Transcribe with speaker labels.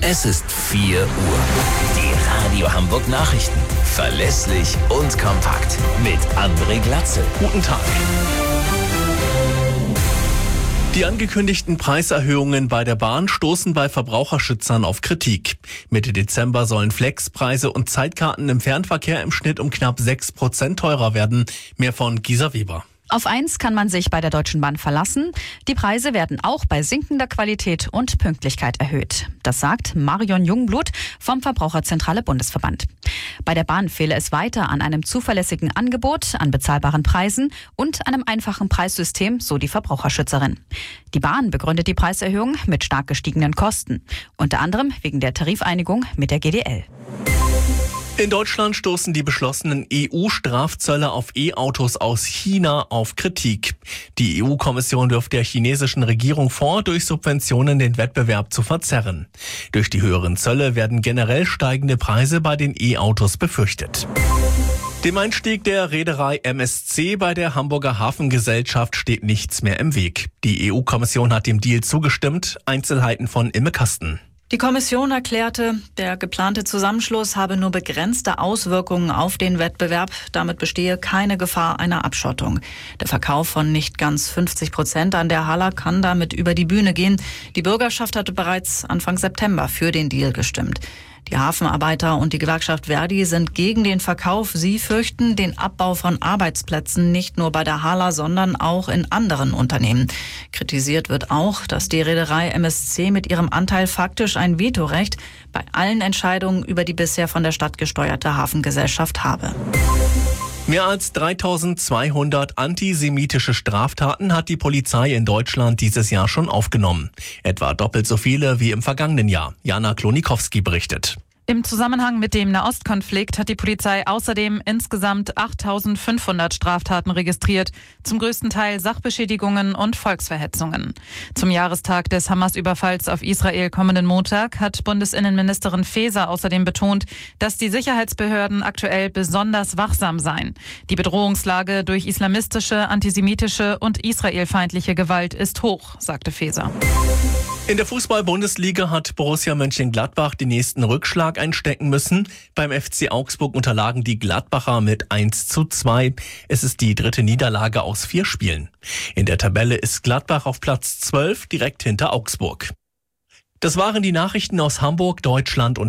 Speaker 1: Es ist 4 Uhr. Die Radio Hamburg Nachrichten. Verlässlich und kompakt. Mit André Glatzel.
Speaker 2: Guten Tag. Die angekündigten Preiserhöhungen bei der Bahn stoßen bei Verbraucherschützern auf Kritik. Mitte Dezember sollen Flexpreise und Zeitkarten im Fernverkehr im Schnitt um knapp 6% teurer werden. Mehr von Gisa Weber.
Speaker 3: Auf eins kann man sich bei der Deutschen Bahn verlassen. Die Preise werden auch bei sinkender Qualität und Pünktlichkeit erhöht. Das sagt Marion Jungblut vom Verbraucherzentrale Bundesverband. Bei der Bahn fehle es weiter an einem zuverlässigen Angebot, an bezahlbaren Preisen und einem einfachen Preissystem, so die Verbraucherschützerin. Die Bahn begründet die Preiserhöhung mit stark gestiegenen Kosten, unter anderem wegen der Tarifeinigung mit der GDL.
Speaker 2: In Deutschland stoßen die beschlossenen EU-Strafzölle auf E-Autos aus China auf Kritik. Die EU-Kommission wirft der chinesischen Regierung vor, durch Subventionen den Wettbewerb zu verzerren. Durch die höheren Zölle werden generell steigende Preise bei den E-Autos befürchtet. Dem Einstieg der Reederei MSC bei der Hamburger Hafengesellschaft steht nichts mehr im Weg. Die EU-Kommission hat dem Deal zugestimmt. Einzelheiten von Imme Kasten.
Speaker 4: Die Kommission erklärte, der geplante Zusammenschluss habe nur begrenzte Auswirkungen auf den Wettbewerb. Damit bestehe keine Gefahr einer Abschottung. Der Verkauf von nicht ganz 50% an der Hala kann damit über die Bühne gehen. Die Bürgerschaft hatte bereits Anfang September für den Deal gestimmt. Die Hafenarbeiter und die Gewerkschaft Verdi sind gegen den Verkauf. Sie fürchten den Abbau von Arbeitsplätzen nicht nur bei der Hala, sondern auch in anderen Unternehmen. Kritisiert wird auch, dass die Reederei MSC mit ihrem Anteil faktisch ein Vetorecht bei allen Entscheidungen über die bisher von der Stadt gesteuerte Hafengesellschaft habe.
Speaker 2: Mehr als 3200 antisemitische Straftaten hat die Polizei in Deutschland dieses Jahr schon aufgenommen. Etwa doppelt so viele wie im vergangenen Jahr. Jana Klonikowski berichtet.
Speaker 5: Im Zusammenhang mit dem Nahostkonflikt hat die Polizei außerdem insgesamt 8.500 Straftaten registriert, zum größten Teil Sachbeschädigungen und Volksverhetzungen. Zum Jahrestag des Hamas-Überfalls auf Israel kommenden Montag hat Bundesinnenministerin Faeser außerdem betont, dass die Sicherheitsbehörden aktuell besonders wachsam seien. Die Bedrohungslage durch islamistische, antisemitische und israelfeindliche Gewalt ist hoch, sagte Faeser.
Speaker 2: In der Fußball-Bundesliga hat Borussia Mönchengladbach den nächsten Rückschlag einstecken müssen. Beim FC Augsburg unterlagen die Gladbacher mit 1:2. Es ist die 3. Niederlage aus 4 Spielen. In der Tabelle ist Gladbach auf Platz 12, direkt hinter Augsburg. Das waren die Nachrichten aus Hamburg, Deutschland und